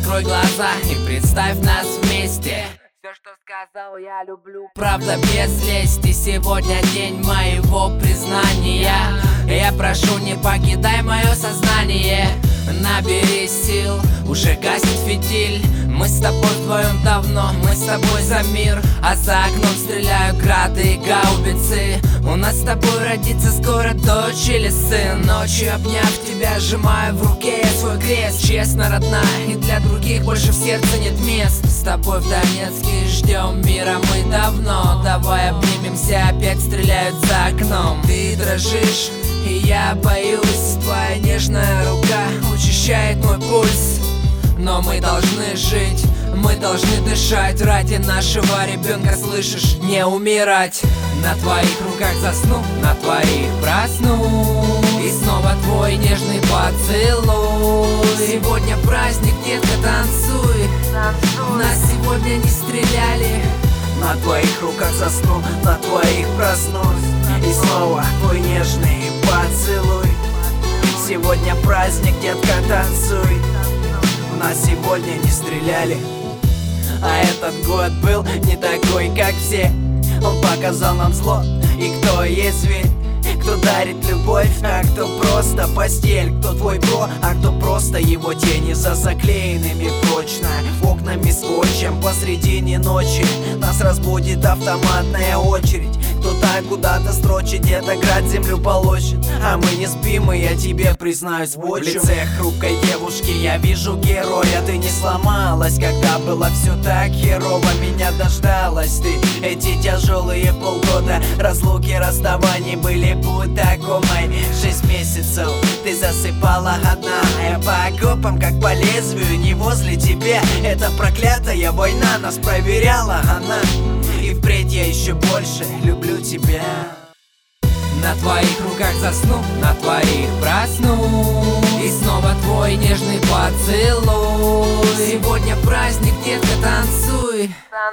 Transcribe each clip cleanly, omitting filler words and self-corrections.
Закрой глаза и представь нас вместе. Все, что сказал, я люблю, правда без лести. Сегодня день моего признания. Я прошу, не покидай мое сознание. Набери сил, уже гаснет фитиль. Мы с тобой вдвоем давно, мы с тобой за мир. А за окном стреляют грады и гаубицы. У нас с тобой родится скоро дочь или сын. Ночью, обняв тебя, сжимаю в руке я свой крест. Честно, родная, и для других больше в сердце нет мест. С тобой в Донецке ждем мира мы давно. Давай обнимемся, опять стреляют за окном. Ты дрожишь, и я боюсь. Твоя нежная рука учащает мой пульс. Но мы должны жить, мы должны дышать ради нашего ребенка, слышишь, не умирать. На твоих руках засну, на твоих проснусь. И снова твой нежный поцелуй. Сегодня праздник, детка, танцуй. Нас сегодня не стреляли. На твоих руках засну, на твоих проснусь. И снова твой нежный поцелуй. Сегодня праздник, детка, танцуй. Нас сегодня не стреляли. А этот год был не такой, как все. Он показал нам зло и кто есть зверь. Кто дарит любовь, а кто просто постель. Кто твой бро, а кто просто его тени за заклеенными прочно окнами скотчем. Посредине ночи нас разбудит автоматная очередь. Кто-то куда-то строчит, где-то град землю полощет. А мы не спим, и я тебе признаюсь в лице хрупкой девушки я вижу героя. Ты не сломалась, когда было все так херово. Меня дождалась ты. Эти тяжелые полгода разлуки, расставаний были будто комой. 6 месяцев ты засыпала одна. Я по окопам, как по лезвию, не возле тебя. Эта проклятая война нас проверяла она. И впредь я еще больше люблю тебя. На твоих руках засну, на твоих проснусь. И снова твой нежный поцелуй. Сегодня праздник, детка, танцуй.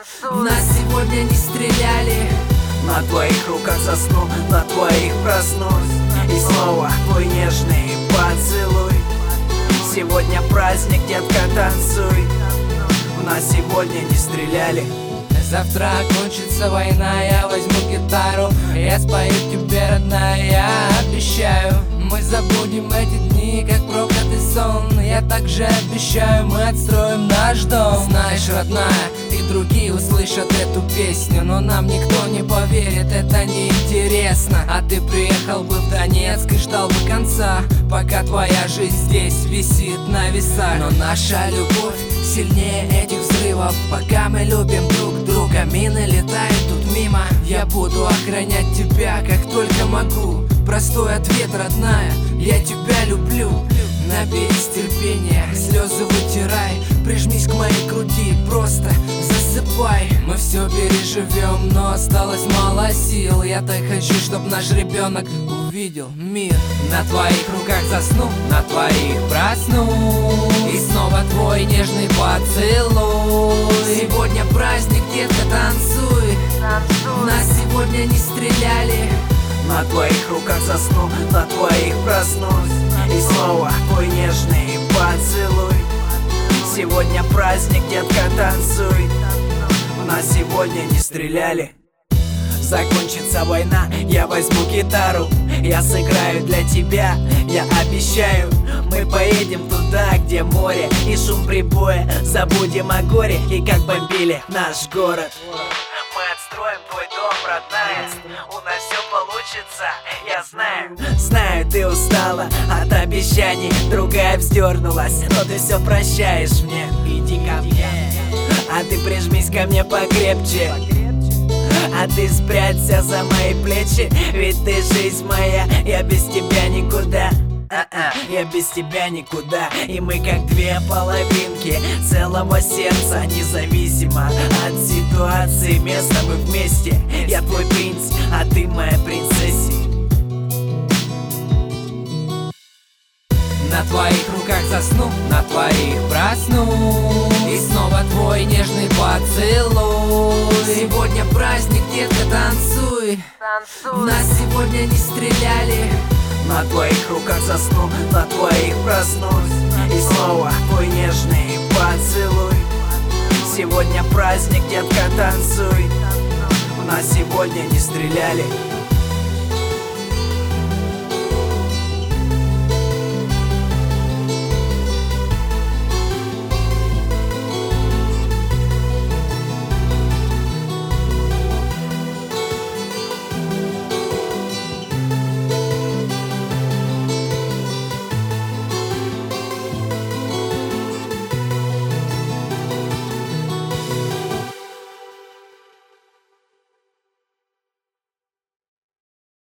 Нас сегодня не стреляли. На твоих руках засну, на твоих проснусь. И снова твой нежный поцелуй. Сегодня праздник, детка, танцуй. Нас сегодня не стреляли. Завтра кончится война, я возьму гитару. Я спою тебе, родная, я обещаю. Мы забудем эти дни, как проклятый сон. Я также обещаю, мы отстроим наш дом. Знаешь, родная, и другие услышат эту песню, но нам никто не поверит, это неинтересно. А ты приехал бы в Донецк и ждал бы конца, пока твоя жизнь здесь висит на весах. Но наша любовь сильнее этих взрывов. Пока мы любим друг друга, мины летают тут мимо. Я буду охранять тебя, как только могу. Простой ответ, родная, я тебя люблю. Наберись терпения, слезы вытирай. Прижмись к моей груди, просто засыпай. Мы все переживем, но осталось мало сил. Я так хочу, чтоб наш ребенок увидел мир. На твоих руках засну, на твоих проснусь. И снова твой нежный поцелуй. Сегодня праздник, детка, танцуй. Нас сегодня не стреляли. На твоих руках засну, на твоих проснусь. И снова твой нежный поцелуй. Сегодня праздник, детка, танцуй. Нас сегодня не стреляли. Закончится война, я возьму гитару. Я сыграю для тебя, я обещаю. Мы поедем туда, где море и шум прибоя. Забудем о горе и как бомбили наш город. Мы отстроим твой дом, родная. У нас все получится, я знаю. Знаю, ты устала от обещаний. Другая вздернулась, но ты все прощаешь мне. Иди ко мне, а ты прижмись ко мне покрепче. А ты спрячься за мои плечи. Ведь ты жизнь моя, я без тебя никуда. Я без тебя никуда. И мы как две половинки целого сердца. Независимо от ситуации, места мы вместе. Я твой принц, а ты моя принцесса. На твоих руках засну, на твоих проснусь. И снова твой нежный поцелуй. Сегодня праздник, детка, танцуй. Нас сегодня не стреляли. На твоих руках засну, на твоих проснусь. И снова твой нежный поцелуй. Сегодня праздник, детка, танцуй. У нас сегодня не стреляли,